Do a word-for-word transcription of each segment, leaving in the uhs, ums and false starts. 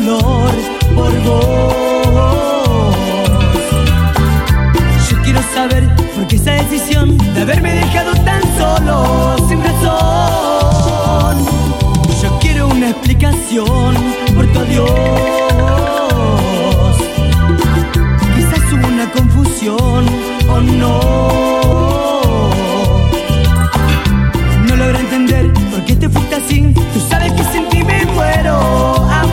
dolor por vos. Yo quiero saber por qué esa decisión de haberme dejado tan solo, sin razón. Yo quiero una explicación por tu adiós. Quizás hubo una confusión o no. No logro entender por qué te fuiste así. Tú sabes que sin ti me muero,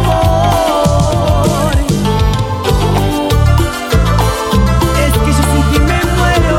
amor. Es que yo sin ti me muero.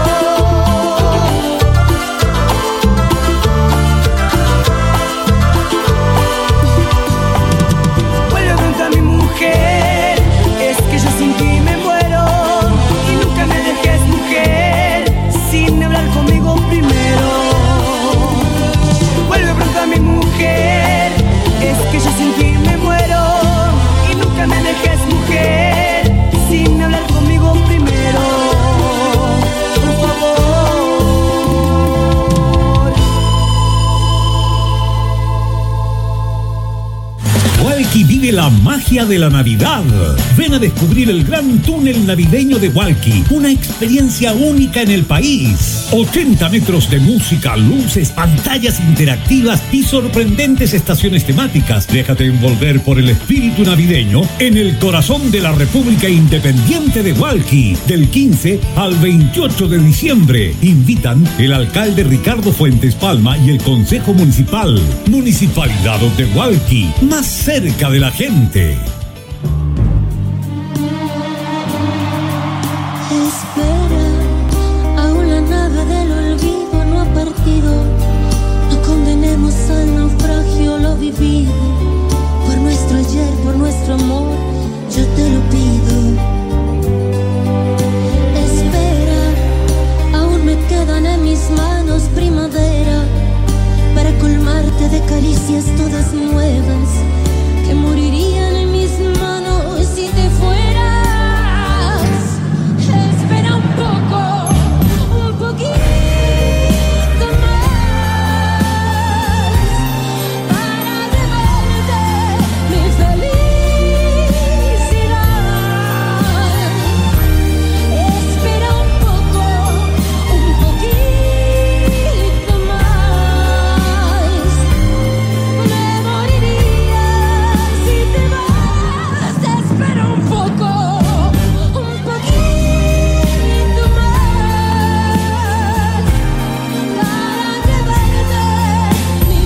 Vuelve pronto a mi mujer. Es que yo sin ti me muero. Y nunca me dejes, mujer, sin hablar conmigo primero. Vuelve pronto a mi mujer. Es que yo sin ti me muero. Y nunca me dejes, mujer, sin hablar conmigo primero. Por favor. Walkie vive la magia de la Navidad. Ven a descubrir el gran túnel navideño de Walkie, una experiencia única en el país. ochenta metros de música, luces, pantallas interactivas y sorprendentes estaciones temáticas. Déjate envolver por el espíritu navideño en el corazón de la República Independiente de Walkie, del quince al veintiocho de diciembre. Invitan el alcalde Ricardo Fuentes Palma y el Consejo Municipal. Municipalidad de Walkie, más cerca de la gente. Espera, aún la nave del olvido no ha partido. No condenemos al naufragio lo vivido. Por nuestro ayer, por nuestro amor, yo te lo pido. Espera, aún me quedan en mis manos primavera para colmarte de caricias todas nuevas que morirían en mis manos si te fueras. Espera un poco, un poquito más para devolverte mi felicidad. Espera un poco, un poquito más. Me moriría si te vas. Espera un poco, un poquito más para devolverte mi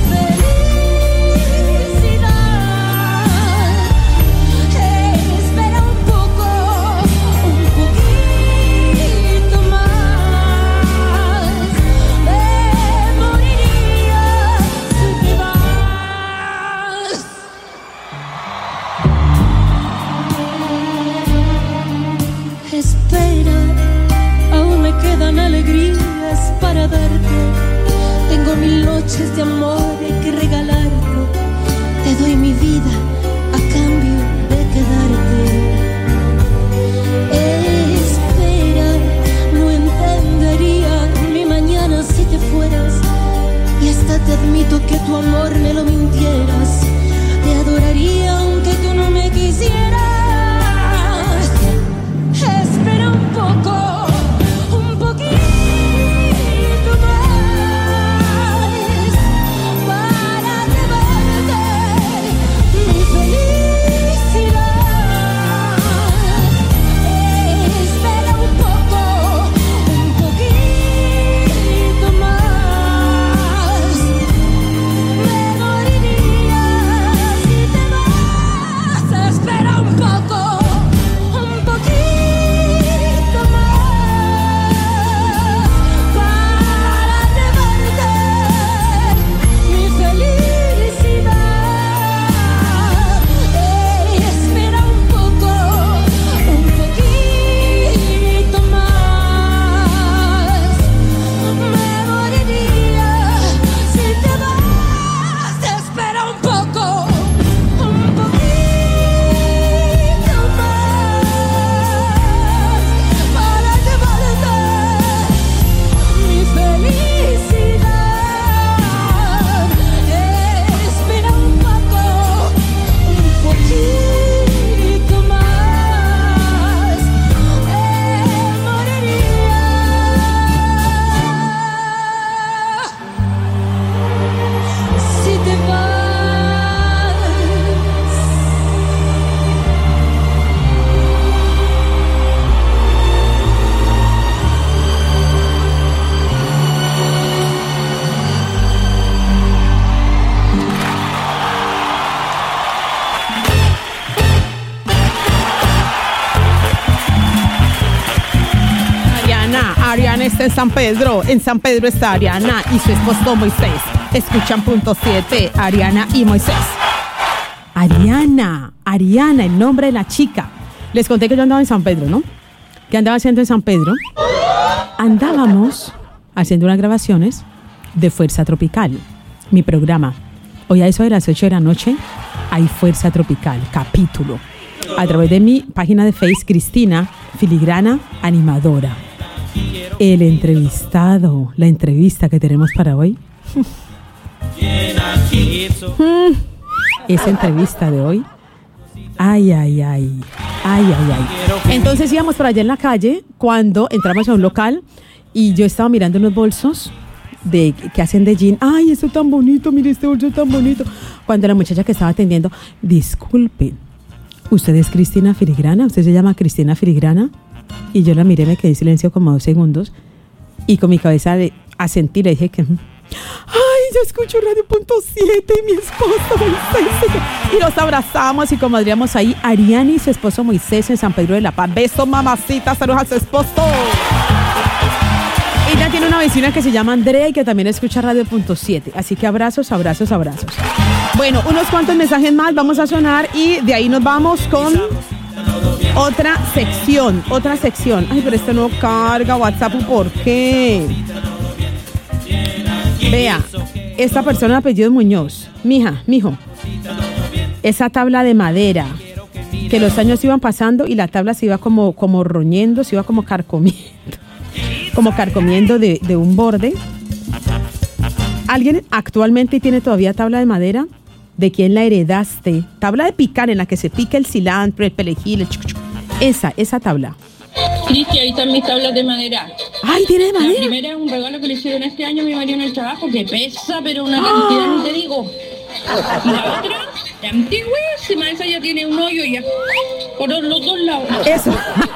felicidad. Espera un poco, un poquito más. Me moriría si te vas. Espera, aún me quedan alegrías para darte. Tengo mil noches de amor que regalarte. Te doy mi vida a cambio de quedarte. Espera, no entendería mi mañana si te fueras. Y hasta te admito que tu amor me lo mintieras. Te adoraría aunque tú no me quisieras. Espera un poco, un poquito más para en San Pedro. En San Pedro está Ariana y su esposo Moisés. Escuchan punto siete, Ariana y Moisés. Ariana, Ariana, el nombre de la chica. Les conté que yo andaba en San Pedro, ¿no? ¿Qué andaba haciendo en San Pedro? Andábamos haciendo unas grabaciones de Fuerza Tropical, mi programa. Hoy a eso de las ocho de la noche hay Fuerza Tropical, capítulo. A través de mi página de Facebook, Cristina Filigrana, animadora. El entrevistado, la entrevista que tenemos para hoy. hmm, esa entrevista de hoy. Ay, ay, ay. Ay, ay, ay. Entonces íbamos por allá en la calle cuando entramos a un local y yo estaba mirando unos bolsos de, que hacen de jean. Ay, esto tan bonito, mire este bolso tan bonito. Cuando la muchacha que estaba atendiendo, disculpe, ¿usted es Cristina Filigrana? ¿Usted se llama Cristina Filigrana? Y yo la miré, me quedé en silencio como dos segundos y con mi cabeza de asentí le dije que... Ay, yo escucho Radio Punto siete y mi esposo Moisés. Y nos abrazamos y comadreamos ahí Ariana y su esposo Moisés en San Pedro de la Paz. Besos, mamacita, saludos a su esposo. Ella tiene una vecina que se llama Andrea y que también escucha Radio Punto siete. Así que abrazos, abrazos, abrazos. Bueno, unos cuantos mensajes más vamos a sonar y de ahí nos vamos con otra sección, otra sección. Ay, pero esto no carga WhatsApp, ¿por qué? Vea, esta persona de apellido Muñoz, mija, mijo, esa tabla de madera, que los años iban pasando y la tabla se iba como, como roñendo, se iba como carcomiendo, como carcomiendo de, de un borde. ¿Alguien actualmente tiene todavía tabla de madera? ¿De quién la heredaste? Tabla de picar en la que se pica el cilantro, el perejil, el chuc, chuc. Esa, esa tabla. Cristi, ahí están mis tablas de madera. ¡Ay, tiene de madera! La primera es un regalo que le hicieron este año a mi marido en el trabajo, que pesa, pero una cantidad ¡oh! Ni te digo. Y la otra, la antigüísima, esa ya tiene un hoyo ya, por los dos lados. Eso.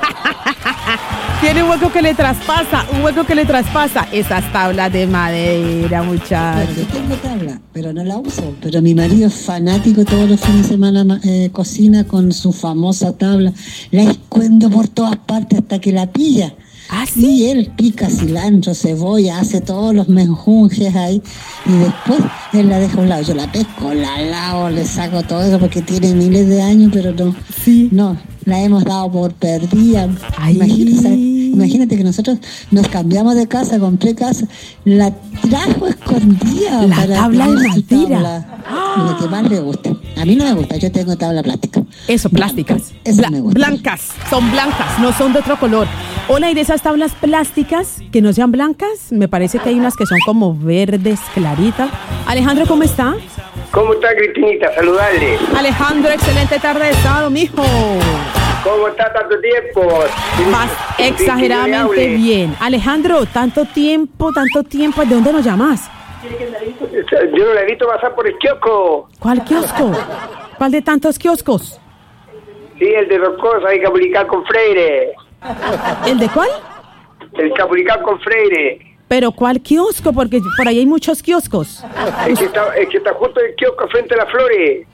Tiene un hueco que le traspasa, un hueco que le traspasa. Esas tablas de madera, muchachos. Yo tengo tabla, pero no la uso. Pero mi marido es fanático, todos los fines de semana eh, cocina con su famosa tabla. La escuendo por todas partes hasta que la pilla. ¿Ah, sí? Y él pica cilantro, cebolla, hace todos los menjunjes ahí. Y después él la deja a un lado. Yo la pesco, la lavo, le saco todo eso porque tiene miles de años, pero no. Sí. No, la hemos dado por perdida. Imagínate, imagínate que nosotros nos cambiamos de casa, compré casa, la trajo escondida. La para tabla de madera. ¡Ah! Lo que más le gusta. A mí no me gusta, yo tengo tabla plástica. Eso, plásticas. Eso Bla- me gusta. Blancas, son blancas, no son de otro color. Hola, y de esas tablas plásticas que no sean blancas, me parece que hay unas que son como verdes, claritas. Alejandro, ¿cómo está? ¿Cómo está, Cristinita? Saludarle. Alejandro, excelente tarde de sábado, mijo. ¿Cómo está tanto tiempo? Más exageradamente bien. Alejandro, tanto tiempo, tanto tiempo, ¿de dónde nos llamas? Yo no la he visto pasar por el kiosco. ¿Cuál kiosco? ¿Cuál de tantos kioscos? Sí, el de Roscosa, hay Capulical con Freire. ¿El de cuál? El Capulical con Freire. ¿Pero cuál kiosco? Porque por ahí hay muchos kioscos. Es que está, es que está justo el kiosco frente a las flores.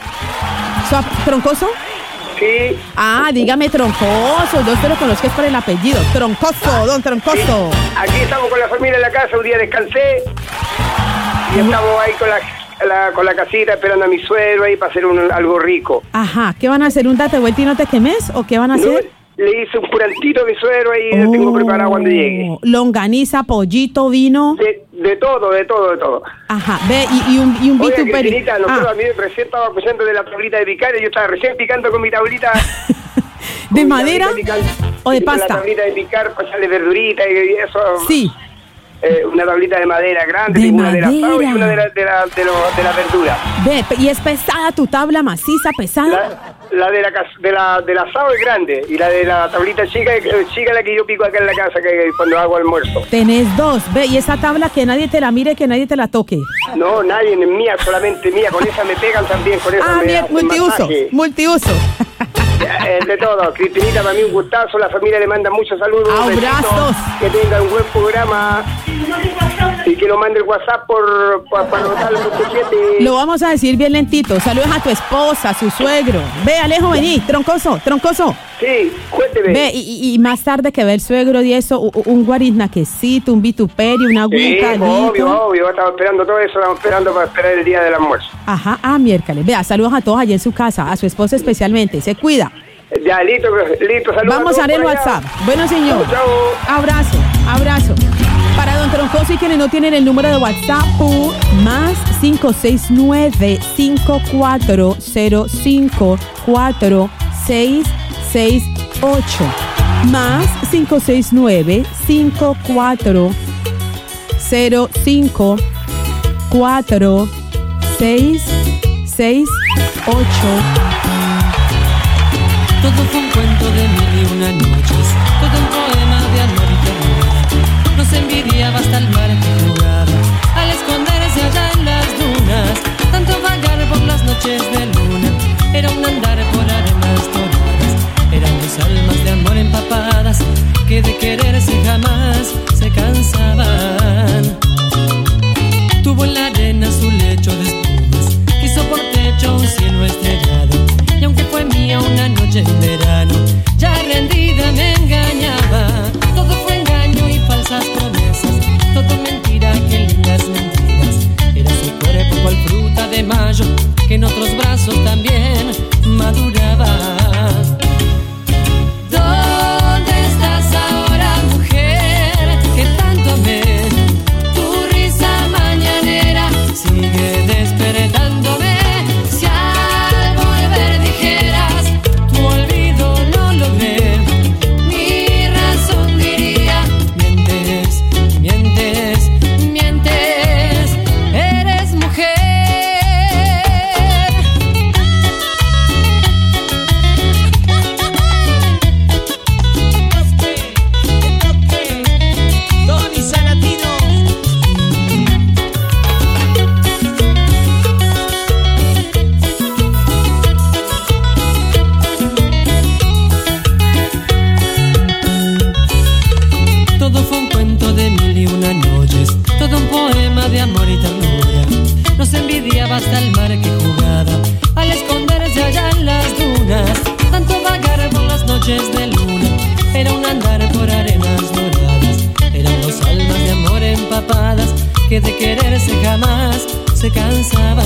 ¿Su- ¿Troncoso? Sí. Ah, dígame Troncoso. Yo te lo conozco es por el apellido. Troncoso, don Troncoso. Aquí estamos con la familia en la casa, un día descansé. Y estamos ahí con la, la, con la casita esperando a mi suegro ahí para hacer un, algo rico. Ajá, ¿qué van a hacer? ¿Un date vuelta y no te quemes? ¿O qué van a hacer? No, le hice un curantito a mi suegro y Oh, lo tengo preparado cuando llegue. longaniza, pollito, vino. De, de todo, de todo, de todo. Ajá, ve, y, y un, y un Oye, vituperi. Cristinita, nosotros Ah, a mí recién estaba escuchando de la tablita de picar y yo estaba recién picando con mi tablita. ¿de con mi madera tablita picar, o de con pasta? La tablita de picar, para echarle verdurita y eso. Sí. Eh, una tablita de madera grande, De tengo una de la madera. asado y una de la, de la, de, lo, de la verdura. Ve, y es pesada tu tabla, maciza, pesada. La, la de la cas- de la del asado es grande y la de la tablita chica es chica la que yo pico acá en la casa que cuando hago almuerzo. Tenés dos, ve, y esa tabla que nadie te la mire, que nadie te la toque. No, nadie, es mía, solamente mía. Con esa me pegan también, con esa Ah, me bien, hacen multiuso, masaje. multiuso. Eh, de todo, Cristinita, para mí un gustazo, la familia le manda muchos saludos. Abrazos. Besitos, que tenga un buen programa. Y que lo mande el WhatsApp por para anotar el siete. Lo vamos a decir bien lentito. Saludos a tu esposa, a su suegro. Ve, Alejo, vení, troncoso, troncoso. Sí, cuénteme. Ve, y, y más tarde que ve el suegro y eso, un, un guariznaquecito, un vituperio, una agüita. Sí, obvio, obvio. Estamos esperando todo eso, estamos esperando para esperar el día del almuerzo. Ajá, ah, miércoles. Vea, saludos a todos allá en su casa, a su esposa especialmente. Se cuida. Ya, listo, listo, saludos. Vamos a, a ver el WhatsApp. Bueno, señor. Chao, chao. Abrazo, abrazo. Para don Troncoso y quienes no tienen el número de WhatsApp, más cinco seis nueve, cinco cuatro cero cinco, cuatro seis seis ocho. Más cinco seis nueve, cinco cuatro cero cinco, cuatro seis seis ocho. Todo fue un cuento de mil y una noches, todo un poema de amor y ternura. Nos envidiaba hasta el mar que jugaba al esconderse allá en las dunas. Tanto vagar por las noches de luna era un andar por arenas doradas. Eran dos almas de amor empapadas que de quererse jamás se cansaban. Tuvo en la arena su lecho de espumas, quiso por techo un cielo estrellado. Y aunque fue mía una noche en verano, ya rendida me engañaba. Todo fue engaño y falsas promesas, todo mentira, que lindas mentiras. Era su cuerpo cual fruta de mayo, que en otros brazos también maduraba. ¿Dónde estás ahora, mujer, que tanto amé? Tu risa mañanera sigue despertándome. Si al volver dijeras tu olvido no logré, mi razón diría: mientes, mientes, mientes, eres mujer. Tony Salatino. Todo fue un cuento de mil y una noches, todo un poema de amor y ternura. Nos envidiaba hasta el mar que jugaba al esconderse allá en las dunas. Tanto vagar por las noches de luna era un andar por arenas doradas. Eran dos almas de amor empapadas que de quererse jamás se cansaban.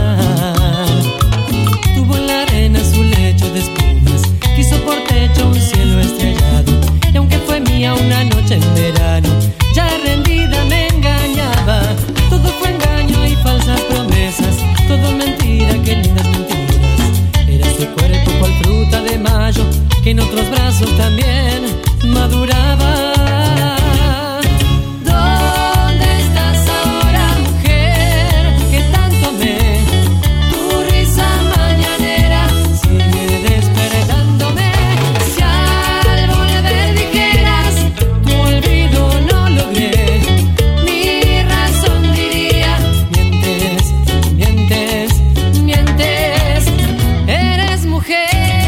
Tuvo en la arena su lecho de espumas, quiso por techo un cielo estrellado. Y aunque fue mía una noche en verano, ya rendida me engañaba. Todo fue engaño y falsas promesas, todo mentira, que lindas mentiras. Era su cuerpo cual fruta de mayo, que en otros brazos también maduraba. ¿Dónde estás ahora, mujer, que tanto amé? Tu risa mañanera sigue despertándome. Si al volver dijeras tu olvido no logré, mi razón diría: mientes, mientes, mientes, eres mujer.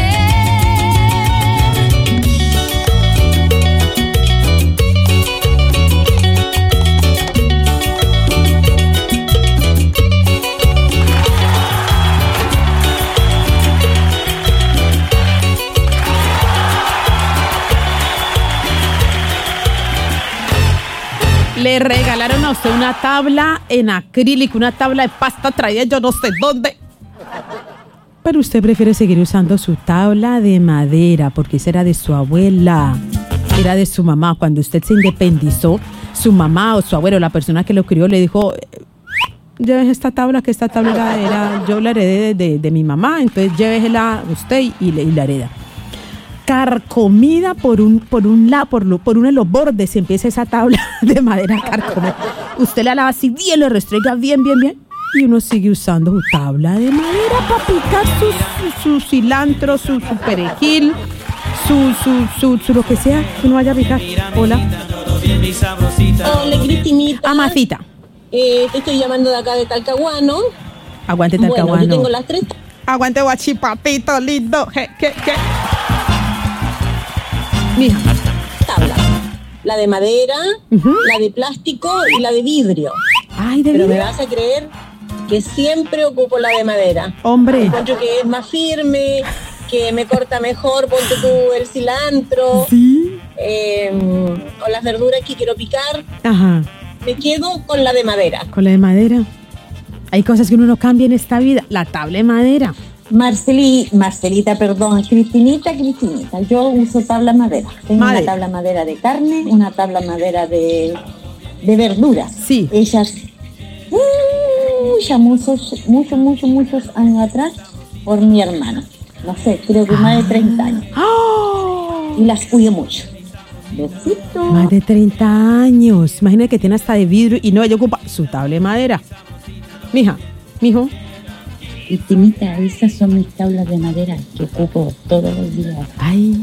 Le regalaron a usted una tabla en acrílico, una tabla de pasta traída yo no sé dónde. Pero usted prefiere seguir usando su tabla de madera porque esa era de su abuela, era de su mamá. Cuando usted se independizó, su mamá o su abuelo, la persona que lo crió, le dijo: lleves esta tabla, que esta tabla era, era yo la heredé de, de, de mi mamá, entonces llévesela usted y, y la hereda. Carcomida por un por un lado, por, lo, por uno de los bordes, se empieza esa tabla de madera carcomida. Usted la lava así bien, le restrega bien, bien, bien, y uno sigue usando su tabla de madera para picar su, su, su cilantro, su, su perejil, su, su, su, su lo que sea que uno vaya a picar. Hola. Hola, Cristinita. Amacita. Eh, te estoy llamando de acá de Talcahuano. Aguante Talcahuano. Bueno, yo tengo las tres. Aguante guachipapito lindo. ¿Qué, qué, qué? Mija. Tablas. la de madera, uh-huh. la de plástico y la de vidrio. Ay, de Pero vidrio. me vas a creer que siempre ocupo la de madera. Hombre. Encuentro que es más firme, que me corta mejor, ponte tú el cilantro, ¿Sí? eh, o las verduras que quiero picar. Ajá. Me quedo con la de madera. Con la de madera. Hay cosas que uno no cambia en esta vida. La tabla de madera. Marceli, Marcelita, perdón, Cristinita, Cristinita. Yo uso tabla madera. Tengo Madre. una tabla madera de carne, una tabla madera de, de verduras. Sí. Ellas, uh, ya muchos, muchos, muchos, muchos años atrás, por mi hermano. No sé, creo que más de treinta años. ¡Oh! Y las cuido mucho. Besito. Más de treinta años. Imagínate que tiene hasta de vidrio y no, ella ocupa su tabla de madera. Mija, mijo. Cristinita, esas son mis tablas de madera que ocupo todos los días. Ay.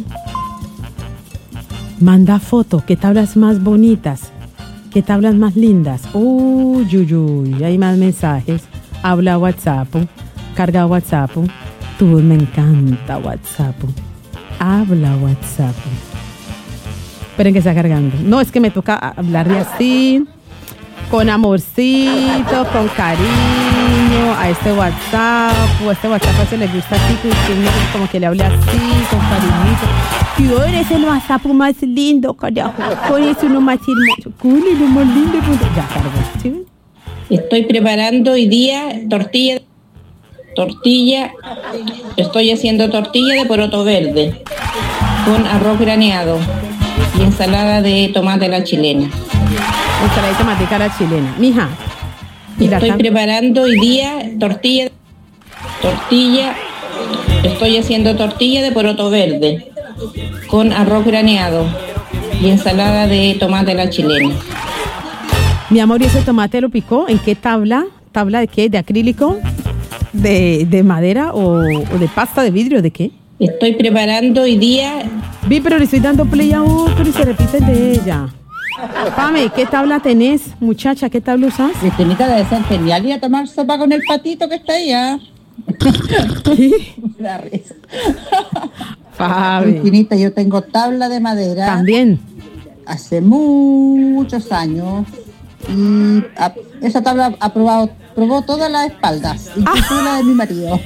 Manda foto. ¿Qué tablas más bonitas? ¿Qué tablas más lindas? Uy, uy, uy. Hay más mensajes. Habla WhatsApp. Carga WhatsApp. Tu voz me encanta WhatsApp. Habla WhatsApp. Esperen que está cargando. No, es que me toca hablarle así. Con amorcito, con cariño, a este WhatsApp, o a este WhatsApp a se le gusta así, que usted como que le hable así, con cariñito. Y hoy eres el WhatsApp más lindo, carajo. Hoy es uno más hermoso. Con lo más lindo. Ya cargo, ¿sí? Estoy preparando hoy día tortilla, tortilla, estoy haciendo tortilla de poroto verde, con arroz graneado y ensalada de tomate a la chilena. Ensalada de tomate a la chilena. Mija. Estoy preparando hoy día tortilla, tortilla, estoy haciendo tortilla de poroto verde, con arroz graneado y ensalada de tomate a la chilena. Mi amor, ¿y ese tomate lo picó? ¿En qué tabla? ¿Tabla de qué? ¿De acrílico? ¿De, de madera o, o de pasta de vidrio? ¿De qué? Estoy preparando hoy día... Vi, pero le estoy dando play a otro y se repite el de ella. Pame, ¿qué tabla tenés, muchacha? ¿Qué tabla usas? Cristinita debe ser genial ir a tomar sopa con el patito que está allá. ¿Qué? La risa. Fabi. Cristinita, yo tengo tabla de madera. También. Hace muchos años. Y a, esa tabla ha probado, probó todas las espaldas, incluso la de mi marido.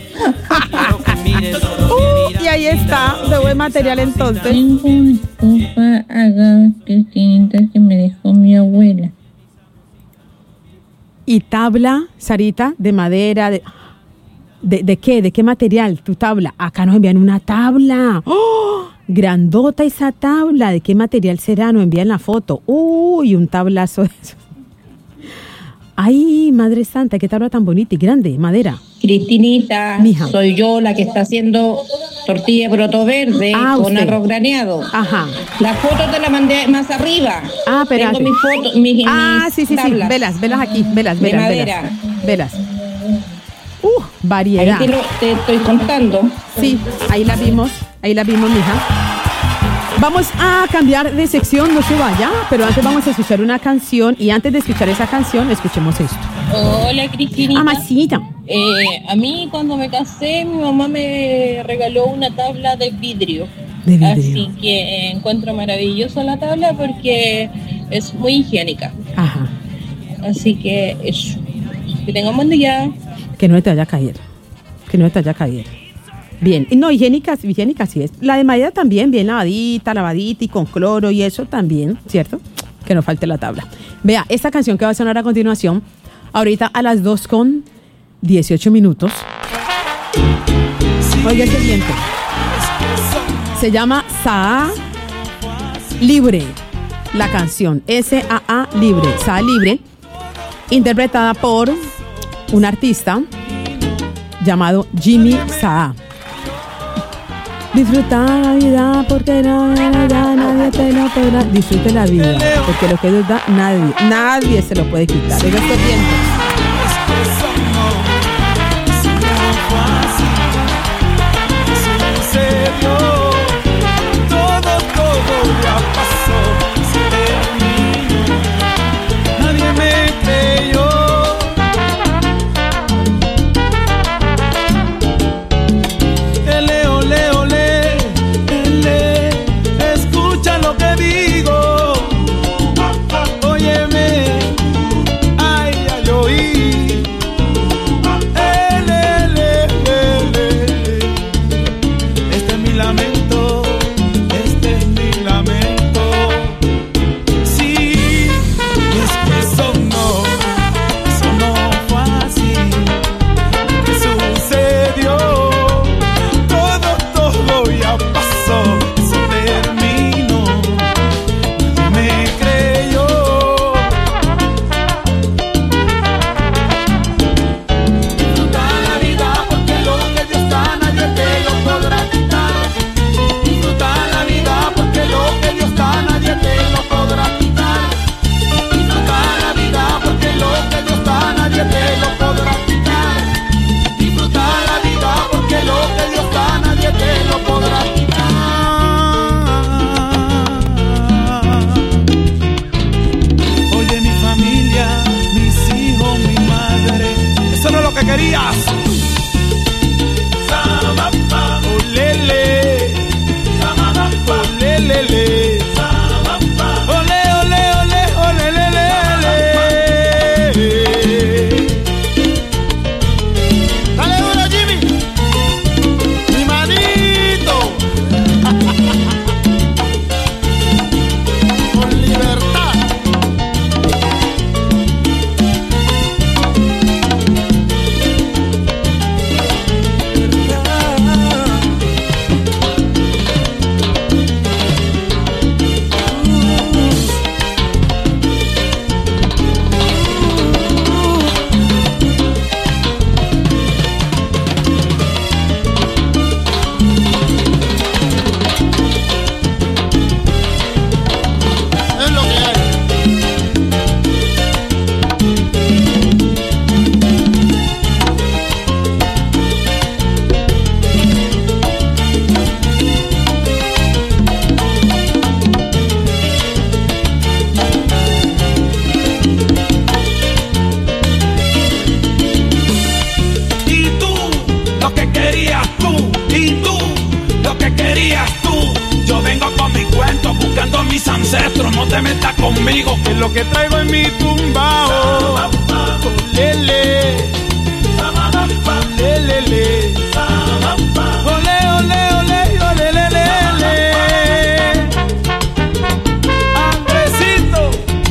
uh, y ahí está, de buen material entonces. Tengo una estufa acá, Cristinita, que me dejó mi abuela. Y tabla, Sarita, de madera, de, de, ¿de qué? ¿De qué material? Tu tabla. Acá nos envían una tabla. ¡Oh! Grandota esa tabla. ¿De qué material será? Nos envían la foto. Uy, un tablazo de eso. Ay, Madre Santa, qué tabla tan bonita y grande, madera. Cristinita, Mija. Soy yo la que está haciendo tortilla de poroto verde Ah, con usted. arroz graneado. Ajá. La foto te la mandé más arriba. Ah, espérate. Tengo mis fotos, mis, Ah, mis sí, sí, sí. tablas. Velas, velas aquí, velas, De velas, madera. velas. Velas. Uh, Ahí variedad. te, lo, te estoy contando. Sí, ahí la vimos, ahí la vimos, mija. Vamos a cambiar de sección, no se vaya, pero antes vamos a escuchar una canción y antes de escuchar esa canción, escuchemos esto. Hola, Cristinita. Amacita. Eh, a mí cuando me casé, mi mamá me regaló una tabla de vidrio. De vidrio. Así que encuentro maravillosa la tabla porque es muy higiénica. Ajá. Así que eso. Que tengan buen día. Que no te vaya a caer. Que no te vaya a caer. Bien. No, higiénica, higiénica sí es. La de madera también, bien lavadita, lavadita y con cloro y eso también, ¿cierto? Que no falte la tabla. Vea, esta canción que va a sonar a continuación, ahorita a las dos con dieciocho minutos. Oiga el siguiente. Se llama Saa Libre. La canción S A A Libre. Saa Libre. Interpretada por un artista llamado Jimmy Saa. Disfruta la vida porque nada, nada, nadie te lo podrá. Disfrute la vida porque lo que Dios da, nadie, nadie se lo puede quitar. Oiga este viento. Todo, todo ya pasó. Nadie me creyó. Ele, ole, ole, ele, escucha lo que digo. mis ancestros, no te metas conmigo. Es lo que traigo en mi tumbao. Olele, olelele, ole, ole, ole, olelele. Andresito.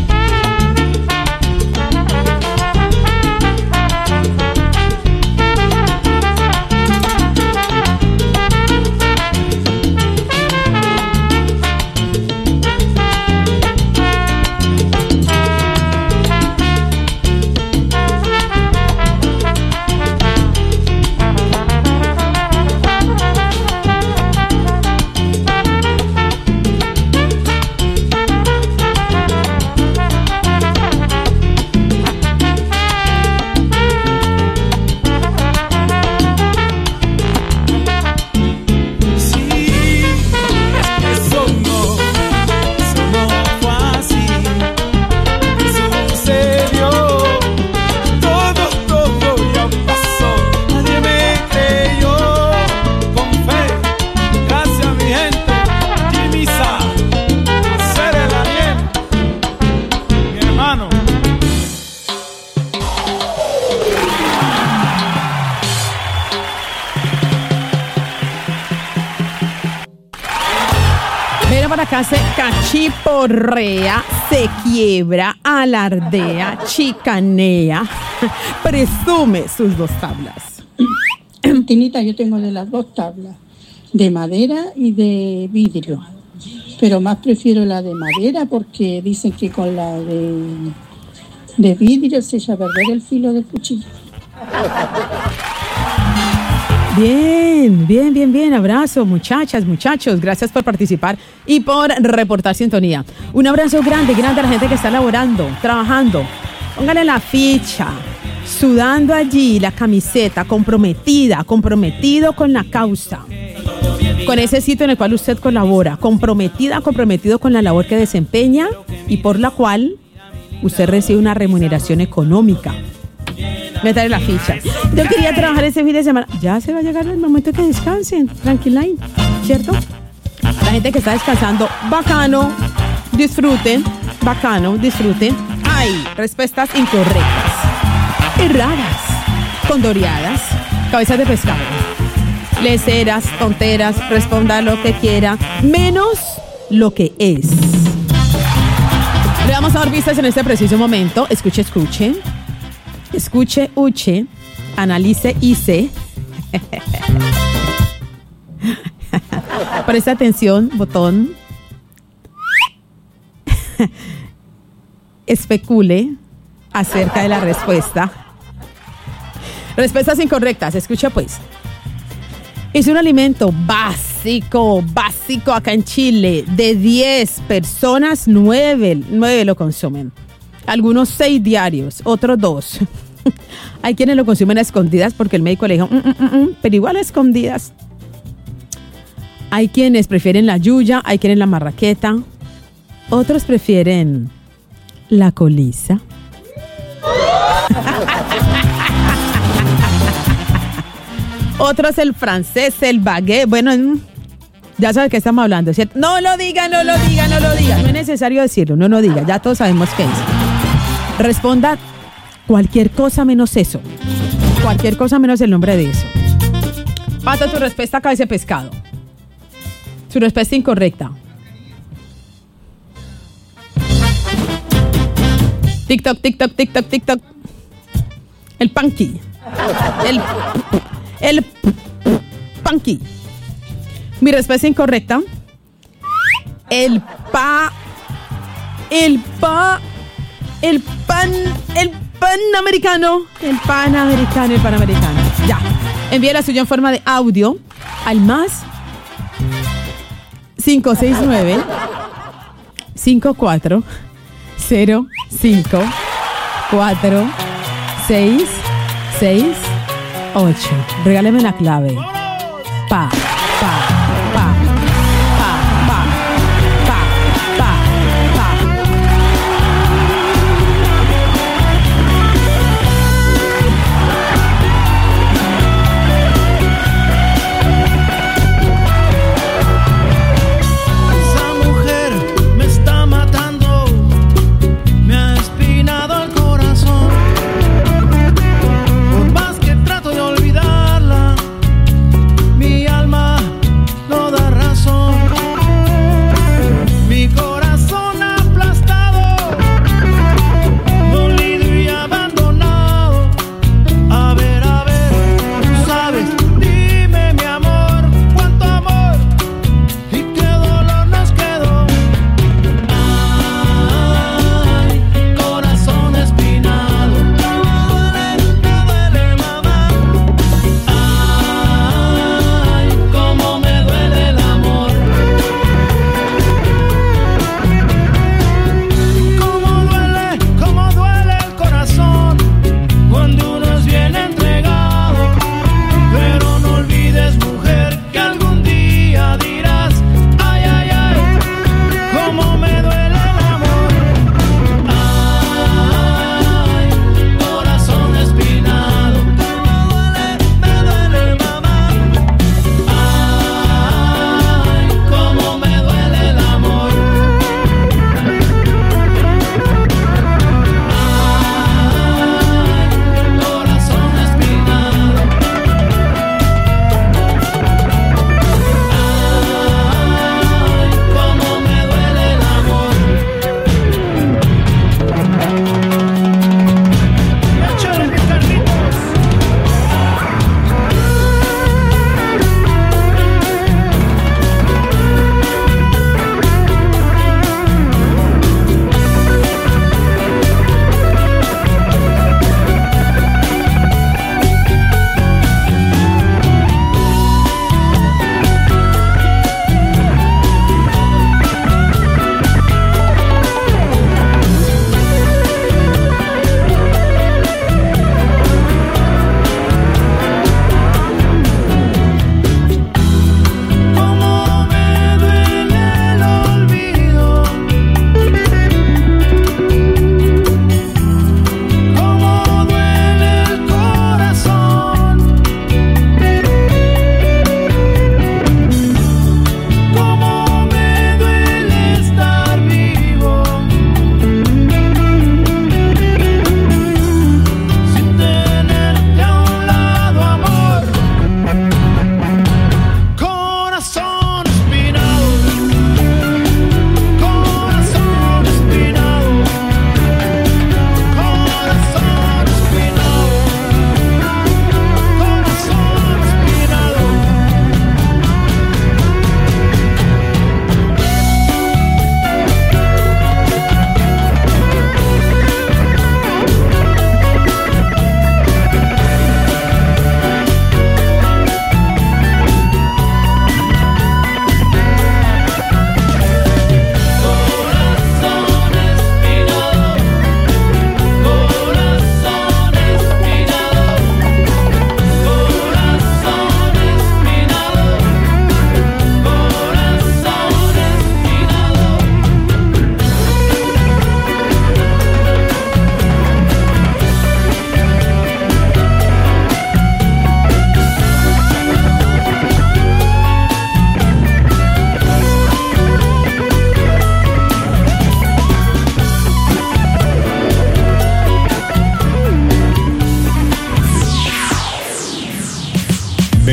Acá se cachiporrea, se quiebra, alardea, chicanea, presume sus dos tablas. Tinita, yo tengo de las dos tablas, de madera y de vidrio, pero más prefiero la de madera porque dicen que con la de, de vidrio se echa a perder el filo del cuchillo. Bien, bien, bien, bien. Abrazo, muchachas, muchachos. Gracias por participar y por reportar sintonía. Un abrazo grande, grande a la gente que está laborando, trabajando. Póngale la ficha, sudando allí la camiseta, comprometida, comprometido con la causa, con ese sitio en el cual usted colabora, comprometida, comprometido con la labor que desempeña y por la cual usted recibe una remuneración económica. Métale la ficha. Yo quería trabajar ese fin de semana. Ya se va a llegar el momento que descansen. Tranquila, ¿cierto? La gente que está descansando, bacano, disfruten, bacano, disfruten. Hay respuestas incorrectas, erradas, condoreadas, cabezas de pescado, leceras, tonteras, responda lo que quiera, menos lo que es. Le vamos a dar vistas en este preciso momento. Escuche, escuche. Escuche, uche, analice, hice. Presta atención, botón. Especule acerca de la respuesta. Respuestas incorrectas, escucha pues. Es un alimento básico, básico acá en Chile. De diez personas, nueve, nueve lo consumen. Algunos seis diarios, otros dos. Hay quienes lo consumen a escondidas porque el médico le dijo, mm, mm, mm, pero igual a escondidas. Hay quienes prefieren la yuya, hay quienes la marraqueta. Otros prefieren la colisa. Otros el francés, el baguette. Bueno, ya sabes de qué estamos hablando, ¿cierto? No lo diga, no lo diga, no lo diga. No es necesario decirlo, no lo diga. Ya todos sabemos qué es. Responda cualquier cosa menos eso. Cualquier cosa menos el nombre de eso. Pato, tu respuesta cabeza de pescado. Su respuesta incorrecta. TikTok, TikTok, TikTok, TikTok. El panqui. El, el panqui. Mi respuesta incorrecta. El pa. El pa. El pan, el pan americano, el pan americano, el pan americano. Ya. Envíe la suya en forma de audio al más cinco seis nueve, cinco cuatro cero cinco cuatro seis seis ocho. Regáleme la clave. Pa, pa, pa, pa, pa, pa, pa, pa. Esa mujer me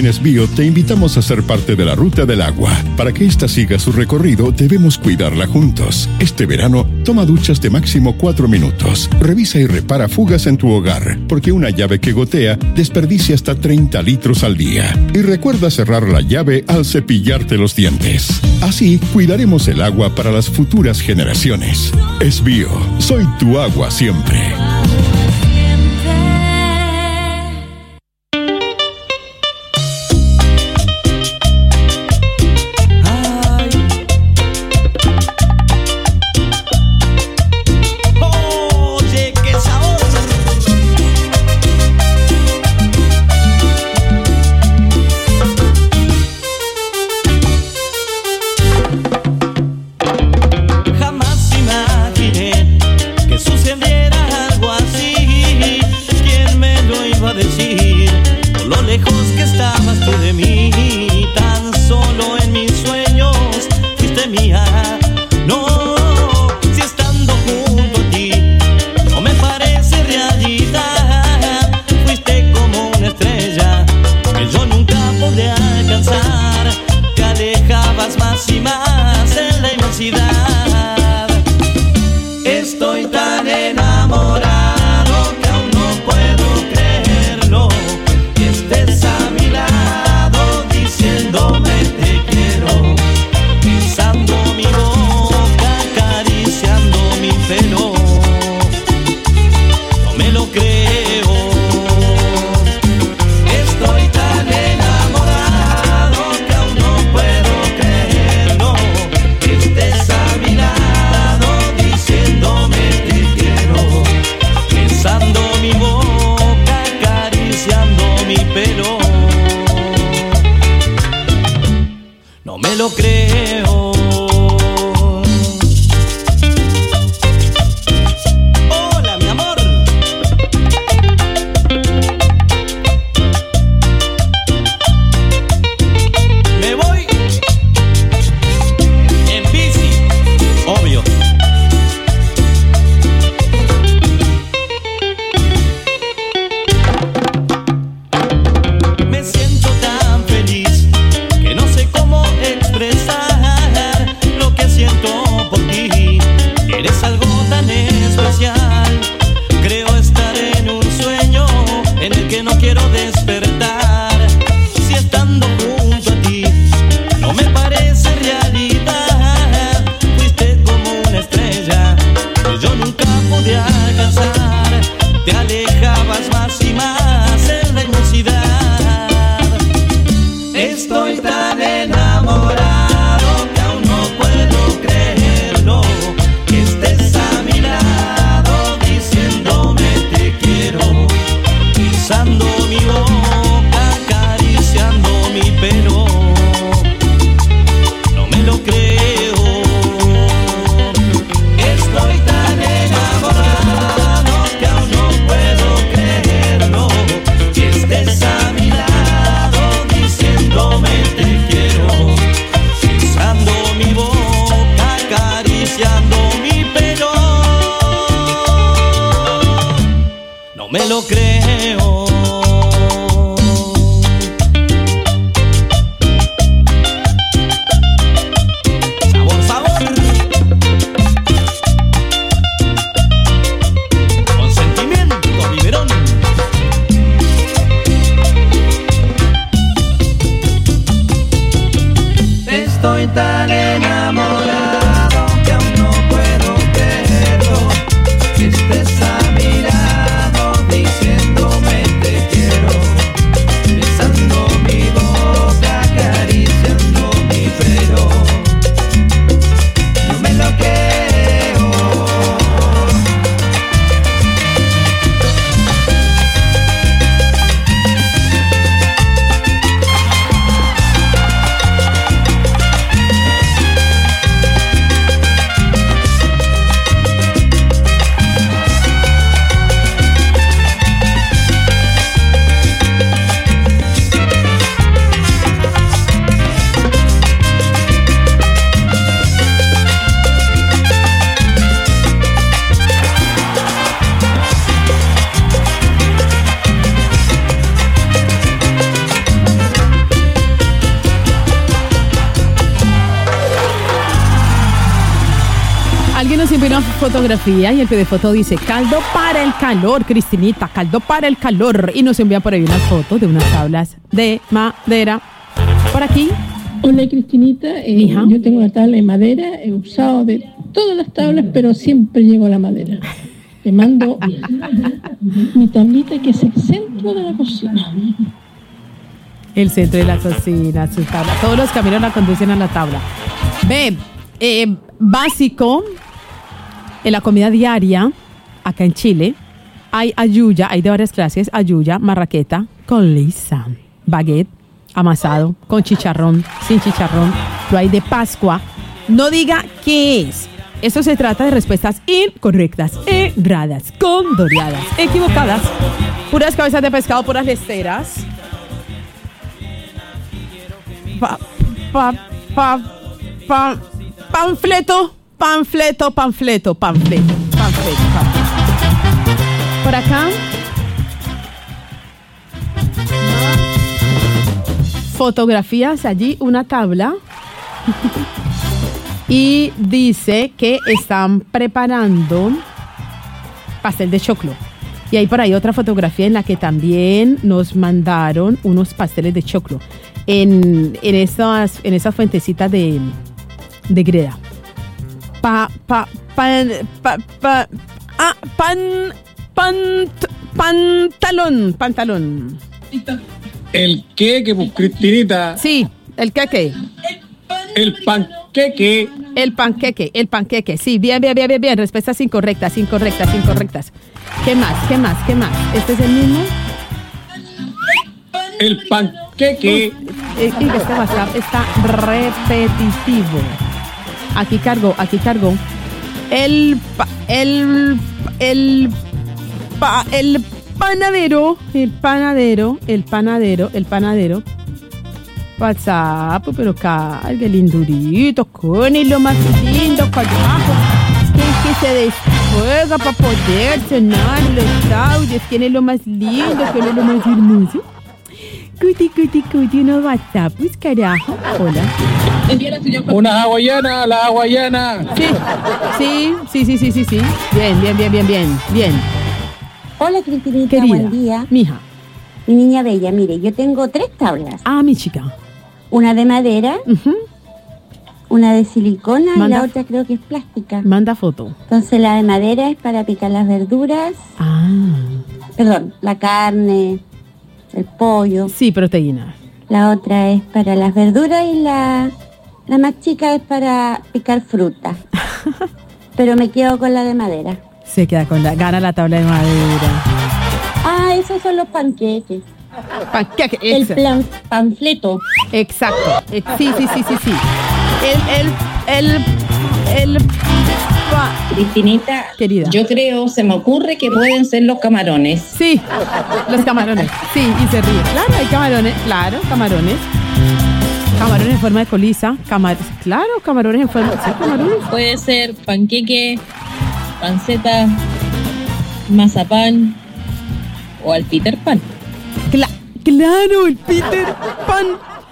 en Esbío te invitamos a ser parte de la Ruta del Agua. Para que ésta siga su recorrido, debemos cuidarla juntos. Este verano, toma duchas de máximo cuatro minutos. Revisa y repara fugas en tu hogar, porque una llave que gotea desperdicia hasta treinta litros al día. Y recuerda cerrar la llave al cepillarte los dientes. Así, cuidaremos el agua para las futuras generaciones. Esbío, soy tu agua siempre. nos envió una fotografía y el P D foto dice caldo para el calor, Cristinita, caldo para el calor. Y nos envían por ahí unas fotos de unas tablas de madera. Por aquí. Hola Cristinita, eh, yo tengo una tabla de madera, he usado de todas las tablas, pero siempre llego a la madera. Te mando mi tablita que es el centro de la cocina. El centro de la cocina, su tabla. Todos los caminos la conducen a la tabla. Ve, eh, básico, en la comida diaria, acá en Chile, hay ayuya, hay de varias clases, ayuya, marraqueta, con lisa, baguette, amasado, con chicharrón, sin chicharrón, lo hay de Pascua. No diga qué es. Esto se trata de respuestas incorrectas, erradas, condoreadas, equivocadas, puras cabezas de pescado, puras lesteras. Pa, pa, pa, pa, panfleto, panfleto, panfleto, panfleto, panfleto, panfleto. Por acá. Fotografías allí, una tabla. Y dice que están preparando pastel de choclo. Y hay por ahí otra fotografía en la que también nos mandaron unos pasteles de choclo. En, en, esas, en esas fuentecitas de, de greda. Pa, pa, pan, pa, pa, ah, pan, pan, pantalón, pantalón. El queque, pues, Cristinita. Sí, el queque. El panqueque. El panqueque, el panqueque. Sí, bien, bien, bien, bien, bien. Respuestas incorrectas, incorrectas, incorrectas. ¿Qué más? ¿Qué más? ¿Qué más? ¿Este es el mismo? El panqueque. Y este WhatsApp está repetitivo. Aquí cargo, aquí cargo. El, pa, el, el, pa, el panadero, el panadero, el panadero, el panadero. WhatsApp, pero cargue lindurito, con y lo más lindo, carajo. Que, que se desjuega para poder sonar los audios. ¿Quién es lo más lindo? ¿Quién es lo más hermoso? Cuti, cuti, cuti, unos WhatsApp, pues carajo. Hola. Una hawaiana, la hawaiana. Sí, sí, sí, sí, sí, sí, sí. Bien, bien, bien, bien, bien, bien. Hola, Cristinita, querida, buen día. Mija. Mi niña bella, mire, yo tengo tres tablas. Ah, mi chica. Una de madera, uh-huh. Una de silicona Manda, y la otra creo que es plástica. Manda foto. Entonces la de madera es para picar las verduras. Ah. Perdón, la carne, el pollo. Sí, proteína. La otra es para las verduras y la, la más chica es para picar fruta. Pero me quedo con la de madera. Se queda con la, gana la tabla de madera. Ah, esos son los panqueques. Panqueque, el plan, panfleto. Exacto. Sí, sí, sí, sí, sí. El, el, el, el. Pa. Cristinita, querida. Yo creo, se me ocurre que pueden ser los camarones. Sí, los camarones. Sí, y se ríe. Claro, hay camarones. Claro, camarones. Camarones en forma de colisa. Camar claro, camarones en forma de. Sí, camarones. Puede ser panqueque, panceta, mazapán o al Peter Pan. Cla claro, el Peter Pan.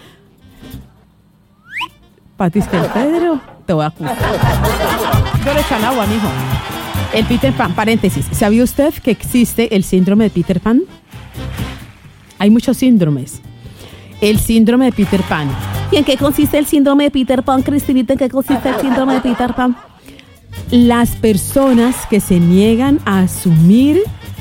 Patis que el Pedro te voy a acusar. Yo le echo al agua, mijo. El Peter Pan, paréntesis. ¿Sabía usted que existe el síndrome de Peter Pan? Hay muchos síndromes. El síndrome de Peter Pan. ¿Y en qué consiste el síndrome de Peter Pan, Cristinita? ¿En qué consiste el síndrome de Peter Pan? Las personas que se niegan a asumir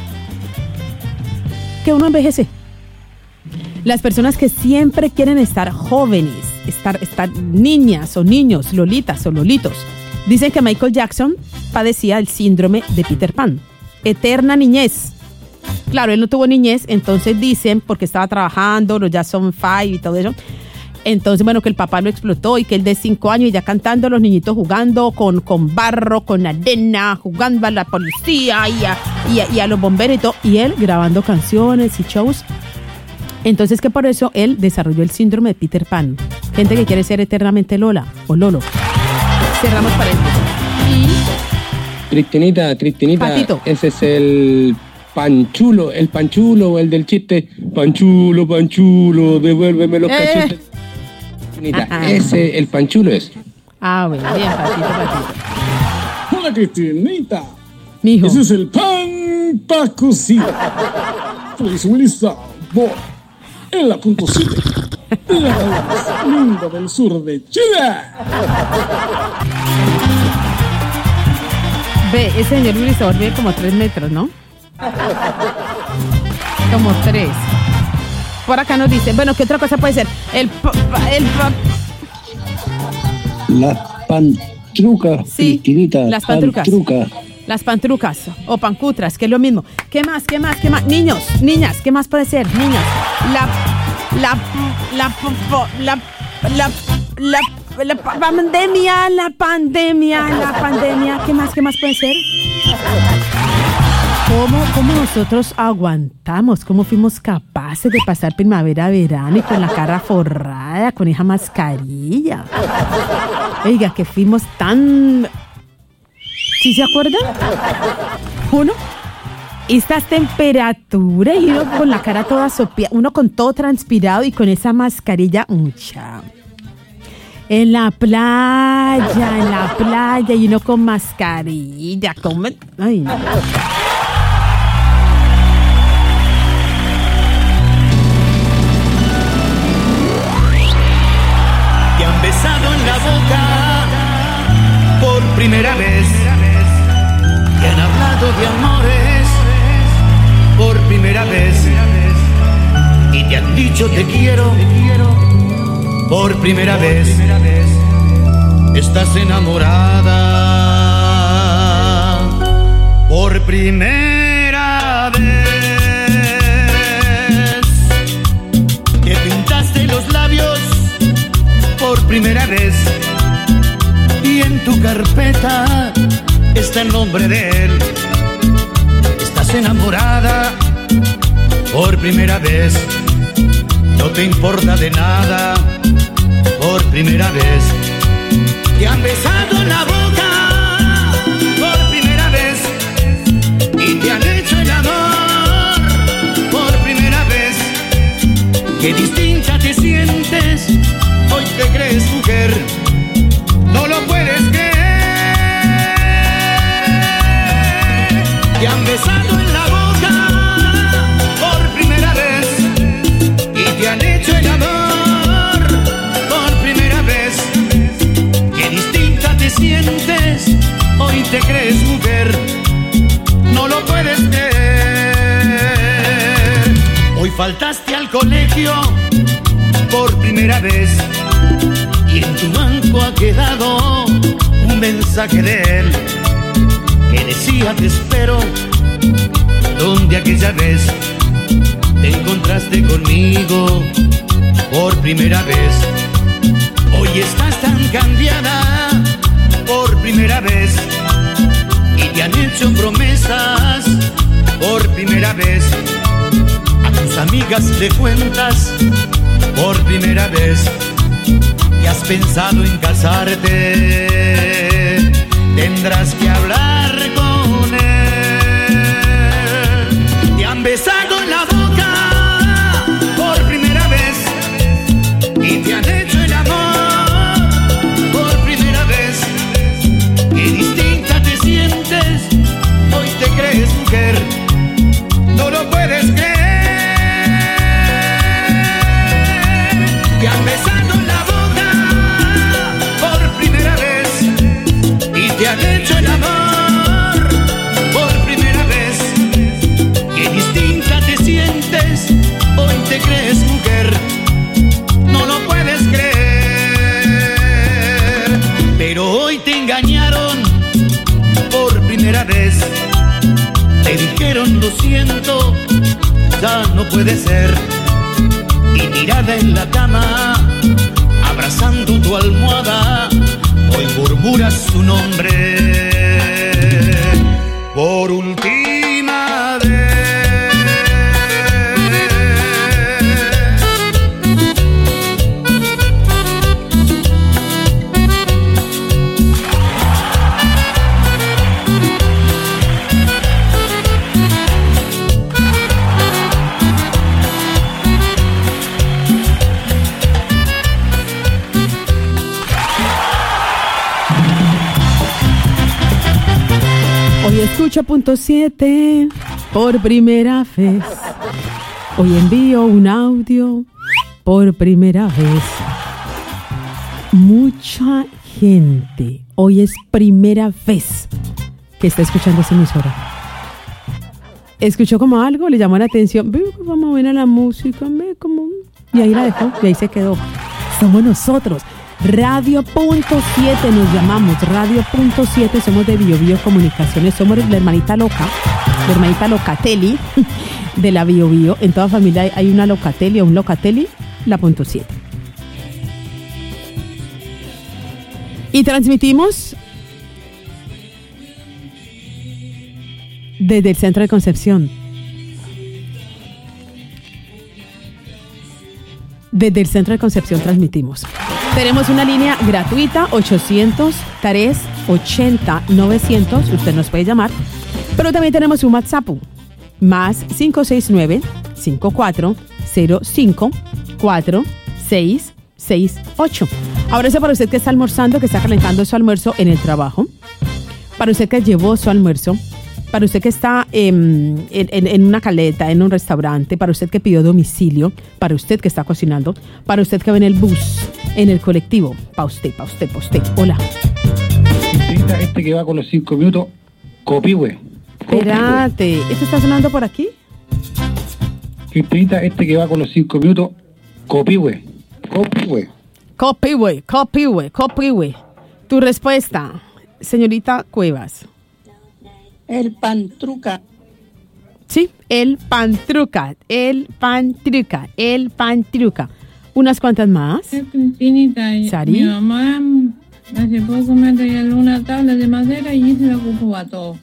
que uno envejece. Las personas que siempre quieren estar jóvenes, estar, estar niñas o niños, lolitas o lolitos. Dicen que Michael Jackson padecía el síndrome de Peter Pan. Eterna niñez. Claro, él no tuvo niñez, entonces dicen, porque estaba trabajando, los Jackson Five y todo eso. Entonces, bueno, que el papá lo explotó y que él de cinco años y ya cantando, los niñitos jugando con, con barro, con arena, jugando a la policía y a, y, a, y a los bomberos y todo. Y él grabando canciones y shows. Entonces, que por eso él desarrolló el síndrome de Peter Pan. Gente que quiere ser eternamente Lola o Lolo. Cerramos paréntesis. Y... Cristinita, Cristinita. Patito. Ese es el panchulo, el panchulo o el del chiste. Panchulo, panchulo, devuélveme los eh. cachetes. Cristinita, ese, el panchulo es. Ah, bueno, bien, Patito, Patito. Hola, Cristinita. Mijo. Ese es el pan para cocinar. Flexibilizado. En la punto siete. La más linda del sur de Chile. Ve, ese señor Luisor mide como tres metros, ¿no? Como tres. Por acá nos dice, bueno, ¿qué otra cosa puede ser? El... pa- pa- el pa- Las pantrucas, Sí, Cristinita, las pantrucas. pantrucas. Las pantrucas o pancutras, que es lo mismo. ¿Qué más? ¿Qué más? ¿Qué más? Niños, niñas, ¿qué más puede ser? Niños. La... La... La... La... La... La... La pa- pandemia, la pandemia, la pandemia. ¿Qué más? ¿Qué más puede ser? ¿Cómo, cómo nosotros aguantamos? ¿Cómo fuimos capaces de pasar primavera, verano y con la cara forrada, con esa mascarilla? Oiga, que fuimos tan... ¿Sí se acuerdan? Uno, estas temperaturas y uno con la cara toda sopia, uno con todo transpirado y con esa mascarilla, mucha. En la playa, en la playa y uno con mascarilla, ¿cómo? Ay, no. Te han besado en la boca por primera vez. Te han hablado de amores por primera vez. Y te han dicho te quiero por primera vez. Estás enamorada por primera vez. Te pintaste los labios por primera vez y en tu carpeta está el nombre de él. Estás enamorada por primera vez. No te importa de nada por primera vez. Te han besado en la boca por primera vez y te han hecho el amor por primera vez. Qué distinta te sientes, hoy te crees mujer, no lo puedes creer. Te han besado en la boca por primera vez y te han hecho el amor por primera vez. Qué distinta te sientes, hoy te crees mujer, no lo puedes creer. Hoy faltaste al colegio por primera vez y en tu banco ha quedado un mensaje de él que decía te espero, donde aquella vez te encontraste conmigo por primera vez. Hoy estás tan cambiada por primera vez y te han hecho promesas por primera vez. A tus amigas le cuentas por primera vez que has pensado en casarte. Tendrás que hablar con él. Te han besado en la boca por primera vez y te han hecho el amor por primera vez. Qué distinta te sientes, hoy te crees mujer, no lo puedes creer. Te han besado en la boca por primera vez y te han hecho el amor por primera vez. Qué distinta te sientes, hoy te crees mujer, no lo puedes creer. Pero hoy te engañaron por primera vez. Te dijeron lo siento, ya no puede ser. Y tirada en la cama, abrazando tu almohada, hoy murmuras su nombre por última vez. escucho punto siete por primera vez. Hoy envío un audio por primera vez. Mucha gente, hoy es primera vez que está escuchando esa emisora. Escuchó como algo, le llamó la atención. Ve, vamos a ver a la música, ve como... Y ahí la dejó, y ahí se quedó. Somos nosotros. Radio punto siete nos llamamos. Radio punto siete, somos de Bio Bio Comunicaciones. Somos la hermanita loca, la hermanita Locatelli de la Bio Bio. En toda familia hay una Locatelli o un Locatelli, la punto siete. Y transmitimos desde el Centro de Concepción. Desde el Centro de Concepción transmitimos. Tenemos una línea gratuita, ochocientos, tres ochenta, novecientos. Usted nos puede llamar. Pero también tenemos un WhatsApp. Más cinco seis nueve, cinco cuatro cero cinco, cuatro seis seis ocho. Ahora eso para usted que está almorzando, que está calentando su almuerzo en el trabajo. Para usted que llevó su almuerzo. Para usted que está eh, en, en, en una caleta, en un restaurante, para usted que pidió domicilio, para usted que está cocinando, para usted que va en el bus, en el colectivo, para usted, para usted, para usted. Hola. Este que va con los cinco minutos, copihue. Espérate, ¿esto está sonando por aquí? Crispinita, este que va con los cinco minutos, copihue. Copihue. Copihue, copihue, copihue. Tu respuesta, señorita Cuevas. El pantruca. Sí, el pantruca, el pantruca, el pantruca. Unas cuantas más. Cristinita, Sari. Mi mamá hace poco me regaló una tabla de madera y se la ocupo para todo.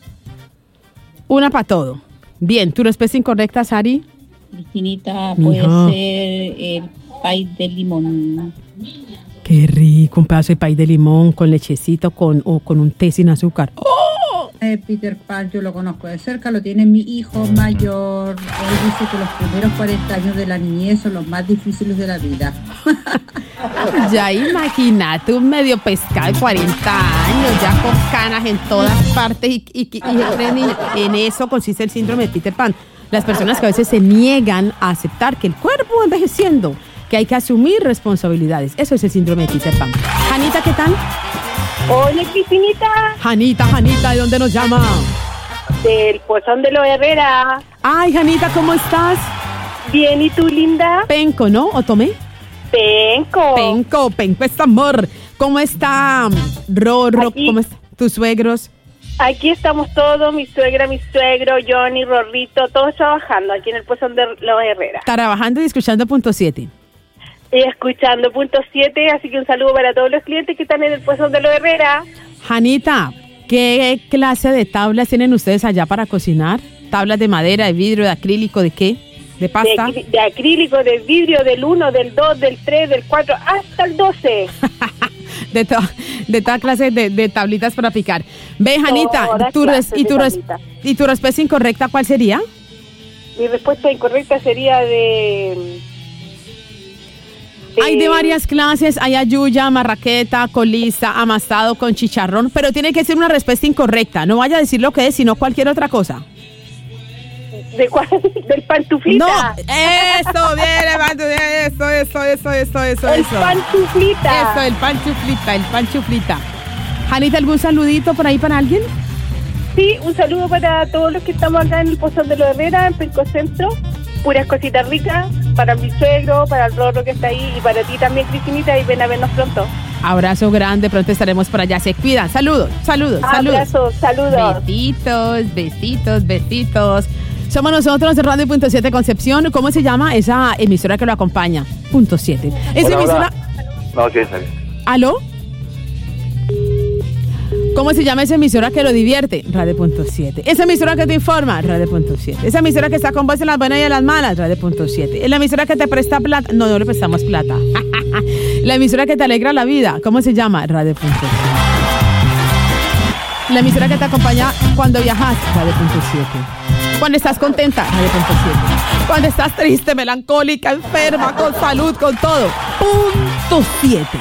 Una para todo. Bien, ¿tu respuesta incorrecta, Sari? Cristinita, Mija. puede ser el pay de limón. Qué rico, un pedazo de pay de limón con lechecito con, o con un té sin azúcar. ¡Oh! Eh, Peter Pan, yo lo conozco de cerca, lo tiene mi hijo mayor. Él dice que los primeros cuarenta años de la niñez son los más difíciles de la vida. Ya imagínate un medio pescado de cuarenta años, ya con canas en todas partes y, y, y, y creen en eso consiste el síndrome de Peter Pan. Las personas que a veces se niegan a aceptar que el cuerpo va envejeciendo, que hay que asumir responsabilidades. Eso es el síndrome de Peter Pan. Janita, ¿qué tal? Hola, Cristinita. Janita, Janita, ¿de dónde nos llama? Del Pozón de los Herrera. Ay, Janita, ¿cómo estás? Bien, ¿y tú, linda? Penco, ¿no? ¿O tomé? Penco. Penco, Penco es amor. ¿Cómo está Rorro? Aquí. ¿Cómo están tus suegros? Aquí estamos todos, mi suegra, mi suegro, Johnny, Rorrito, todos trabajando aquí en el Pozón de los Herrera. Trabajando y escuchando punto siete. Y escuchando punto siete, así que un saludo para todos los clientes que están en el Pozón de los Herrera. Janita, ¿qué clase de tablas tienen ustedes allá para cocinar? ¿Tablas de madera, de vidrio, de acrílico, de qué? ¿De pasta? De, de acrílico, de vidrio, del uno, del dos, del tres, del cuatro, hasta el doce. de, to, de toda clase de, de tablitas para picar. Ve, Janita, tu res, y, tu res, ¿y tu respuesta incorrecta cuál sería? Mi respuesta incorrecta sería de... Hay de varias clases, hay ayuya, marraqueta, colista, amasado con chicharrón, pero tiene que ser una respuesta incorrecta. No vaya a decir lo que es, sino cualquier otra cosa. ¿De cuál? ¿Del pantuflita? No, eso, bien, pantuflita, eso, eso, eso, eso, eso. El eso. pantuflita. Eso, el panchuflita, el panchuflita. Janita, ¿algún saludito por ahí para alguien? Sí, un saludo para todos los que estamos acá en el Pozón de los Herrera, en Penco Centro. Puras cositas ricas para mi suegro, para el Rorro que está ahí y para ti también, Cristinita, y ven a vernos pronto. Abrazo grande, pronto estaremos por allá. Se cuidan. Saludos, saludos, saludos. Abrazos, saludos. Besitos, besitos, besitos. Somos nosotros de Radio Punto siete Concepción. ¿Cómo se llama esa emisora que lo acompaña? Punto siete. ¿Esa hola, emisora? Hola. No, sí, está bien. ¿Aló? ¿Cómo se llama esa emisora que lo divierte? Radio Punto siete. Esa emisora que te informa, Radio Punto siete. Esa emisora que está con vos en las buenas y en las malas, Radio Punto siete. Es la emisora que te presta plata. No, no le prestamos plata. La emisora que te alegra la vida. ¿Cómo se llama? Radio Punto siete. La emisora que te acompaña cuando viajas, Radio Punto siete. Cuando estás contenta, Radio Punto siete. Cuando estás triste, melancólica, enferma, con salud, con todo, Punto siete.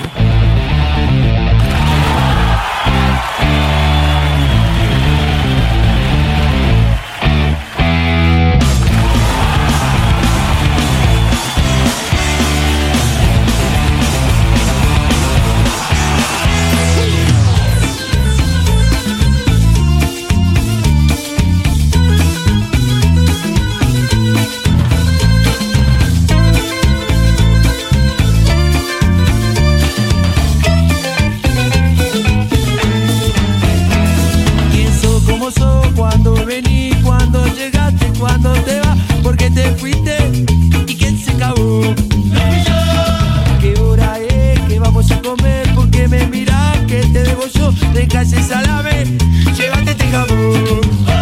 de calle Salame, llévate este jabón.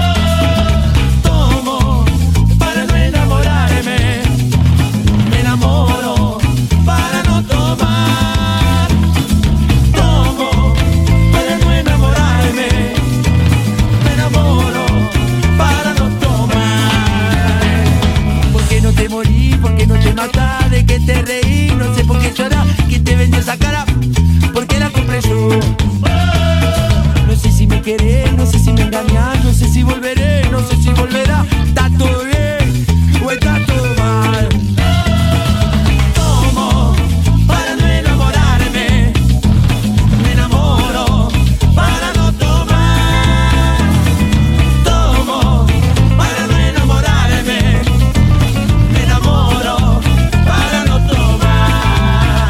Tomo para no enamorarme, me enamoro para no tomar. Tomo para no enamorarme, me enamoro para no tomar. ¿Por qué no te morí? ¿Por qué no te matás? ¿De qué te reí? No sé por qué llorás. ¿Quién te vendió esa cara? ¿Por qué la compré yo? No sé si me querés, no sé si me engañás, no sé si volveré, no sé si volverá. ¿Está todo bien o está todo mal? Tomo para no enamorarme, me enamoro para no tomar. Tomo para no enamorarme, me enamoro para no tomar.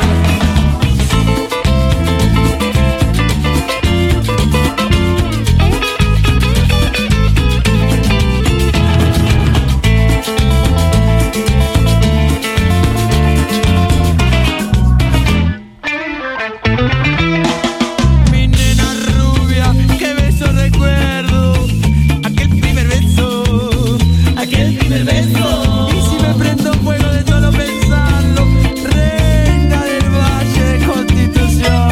Mi nena rubia, qué beso recuerdo, aquel primer beso, aquel primer beso. Y si me prendo fuego de solo pensarlo, reina del Valle de Constitución.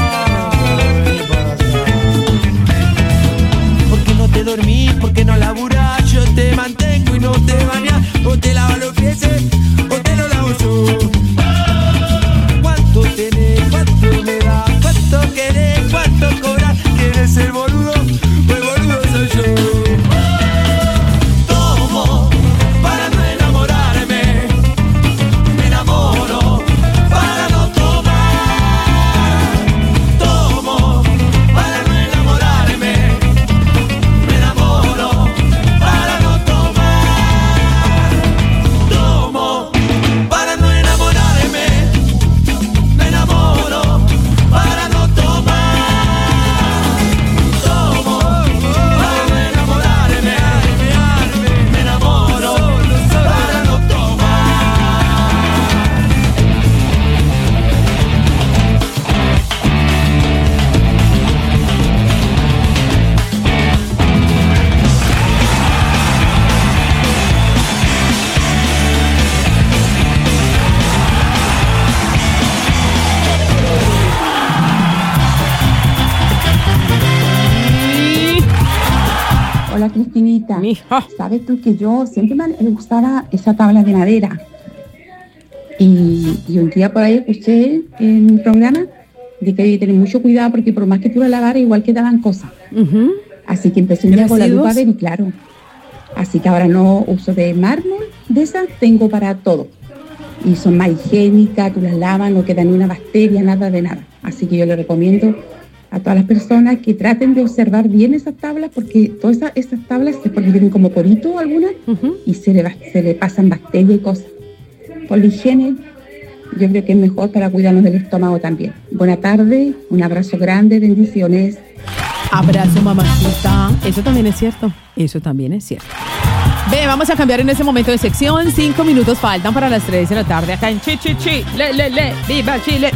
¿Por qué no te dormís? ¿Por qué no laburás? Yo te mantengo y no te bañás. O te lavo los pies, o te lo lavo yo. ¿Cuánto tenés? ¿Cuánto me das? ¿Cuánto querés? ¿Cuánto cobras? ¿Quieres ser boludo? Pues boludo soy yo. Tomo para no enamorarme, me enamoro para no tomar. Tomo para no enamorarme, me enamoro para no tomar. Tomo para no enamorarme, me enamoro para no tomar. Tomo para no enamorarme, me enamoro para no tomar. Hola Cristinita, sabes tú que yo siempre me gustaba esa tabla de madera y, y un día por ahí escuché en un programa de que hay que tener mucho cuidado porque por más que tú la lavaras igual quedaban cosas. Así que empecé un día con la lupa a ver y claro, así que ahora no uso de mármol, de esas tengo para todo y son más higiénicas, tú las lavas, no queda ni una bacteria, nada de nada. Así que yo le recomiendo a todas las personas que traten de observar bien esas tablas porque todas esas, esas tablas se ponen como porito algunas y se le, se le pasan bacterias y cosas. Por la higiene yo creo que es mejor para cuidarnos del estómago también. Buena tarde, un abrazo grande, bendiciones. Abrazo, mamacita. Eso también es cierto. Eso también es cierto. Ve, vamos a cambiar en este momento de sección. Cinco minutos faltan para las tres de la tarde acá en Chi Chi Chi. Le, le, le. Viva Chile.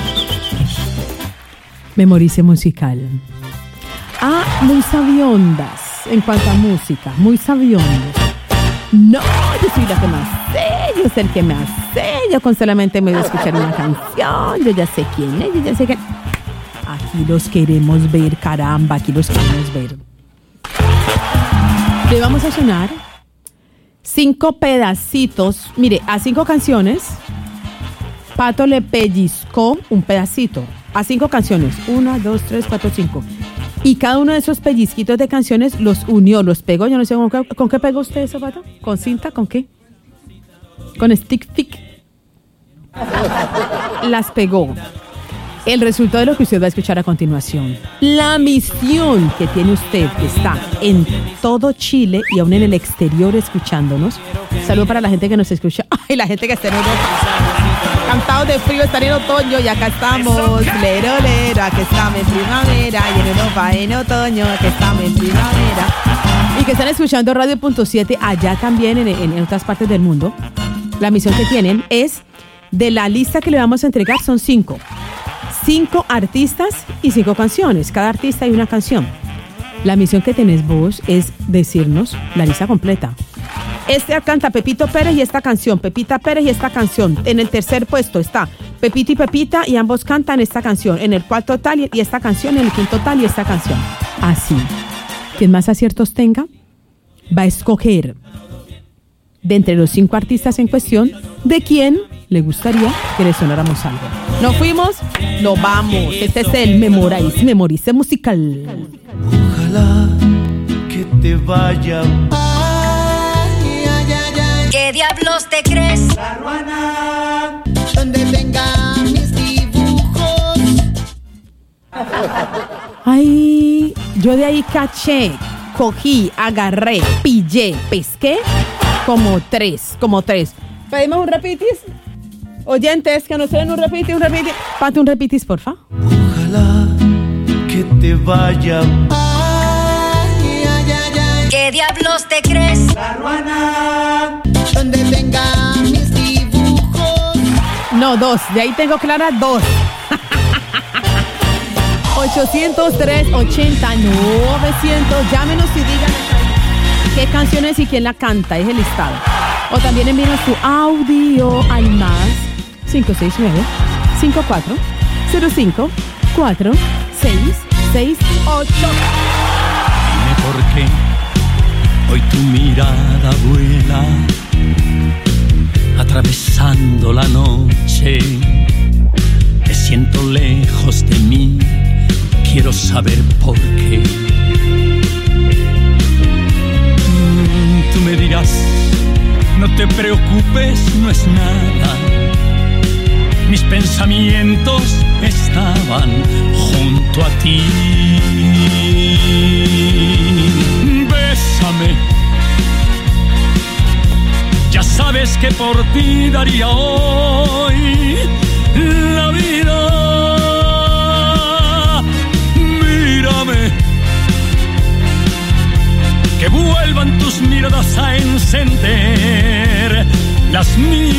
Memorice musical. Ah, muy sabiondas en cuanto a música. Muy sabiondas. No, yo soy la que más sé. Yo soy el que más sé. Yo con solamente me voy a escuchar una canción. Yo ya sé quién es. Yo ya sé que... Aquí los queremos ver, caramba. Aquí los queremos ver. Le vamos a sonar cinco pedacitos. Mire, a cinco canciones, Pato le pellizcó un pedacito. A cinco canciones. Una, dos, tres, cuatro, cinco. Y cada uno de esos pellizquitos de canciones los unió, los pegó. Yo no sé, ¿con qué, ¿con qué pegó usted eso, Pato? ¿Con cinta? ¿Con qué? Con stick stick. Las pegó. El resultado de lo que usted va a escuchar a continuación. La misión que tiene usted, que está en todo Chile y aún en el exterior escuchándonos. Saludo para la gente que nos escucha. Ay, la gente que está en Europa. Cantados de frío, están en otoño y acá estamos. Lero, lero, aquí estamos en primavera. Y en Europa en otoño, aquí estamos en primavera. Y que están escuchando Radio Punto siete allá también en, en, en otras partes del mundo. La misión que tienen es, de la lista que le vamos a entregar, son cinco. cinco artistas y cinco canciones. Cada artista hay una canción. La misión que tenés vos es decirnos la lista completa. Este canta Pepito Pérez y esta canción, Pepita Pérez y esta canción. En el tercer puesto está Pepito y Pepita y ambos cantan esta canción. En el cuarto tal y esta canción, en el quinto tal y esta canción. Así. Quien más aciertos tenga va a escoger de entre los cinco artistas en cuestión de quién le gustaría que le sonáramos algo. ¿Nos fuimos? ¡Nos vamos! Este es el Memorize, Memorice musical. Ojalá que te vaya. Ay, ay, ay, ay. ¿Qué diablos te crees? La ruana. Donde vengan mis dibujos. Ay, yo de ahí caché, cogí, agarré, pillé, pesqué como tres, como tres. ¿Pedimos un repitis? Oyentes, que nos den un repitis, un repitis. Pate un repitis, porfa. Ojalá que te vaya. Ay, ay, ay, ay. ¿Qué diablos te crees? La ruana. Donde vengan mis dibujos. No, dos. De ahí tengo clara dos. ochocientos tres, ochenta, novecientos. Llámenos y digan qué canciones y quién la canta. Es el listado. O también envíenos tu audio al más cinco seis nueve, cinco cuatro cero cinco, cuatro seis seis ocho. Dime por qué hoy tu mirada vuela atravesando la noche. Te siento lejos de mí, quiero saber por qué. Mm, tú me dirás, no te preocupes, no es nada. Mis pensamientos estaban junto a ti. Bésame. Ya sabes que por ti daría hoy la vida. Mírame. Que vuelvan tus miradas a encender las mías.